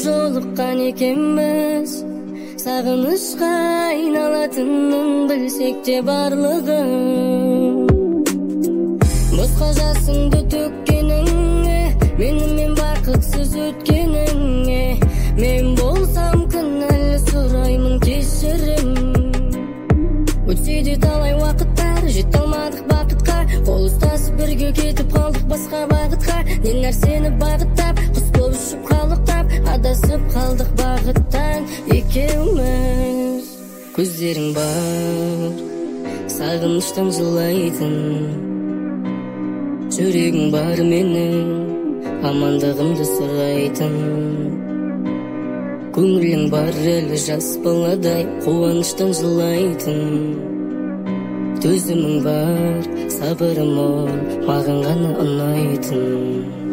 жолуккан экенбиз, сагынычка айналатынын билсек те барлыгын. Боско жасыңды төккениңе, менин бакытсыз өткениңе, мен болсам күнәлі сураймын кешірім. Өтседе талай уақыттар, жете алмадық бақытқа, қол ұстасып бірге кетіп қалдық басқа бағытқа. Не нәрсені бағыттап, құс болып ұшып қалықтап, адасып қалдық бағыттан екеуміз. Көздерің бар, сағыныштан жылайтын, жүрегің бар менің, амандығымды сұрайтын. Көңілің бар әлі жас баладай, қуаныштан жылайтын. Төзімің бар, сабырым мол, маған ғана ұнайтын.